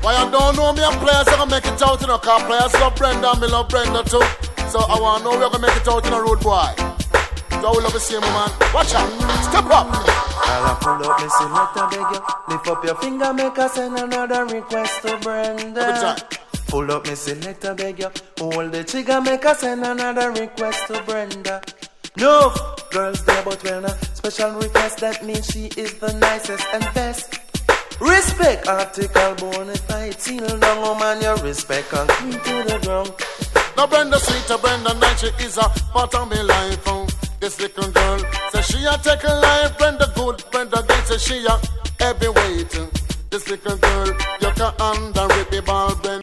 But you don't know me a player, so I can make it out, you know, cause players love Brenda, and me love Brenda too. So I want to know we're gonna make it out in a road boy. So we love the same man. Watch out, step up. I'll pull up, me selector, beg you. Lift up your finger, make us send another request to Brenda. Every time. Pull up, me selector, beg you. Hold the trigger, make us send another request to Brenda. No, girls there, but when a special request, that means she is the nicest and best. Respect, article, bonafide, seal down, oh man, your respect and clean to the ground. Now Brenda sweet, Brenda nice, she is a part of my life. This little girl says she a take a life. Brenda good, Brenda good, say she a heavyweight. This little girl, you can underrate the ball, Brenda.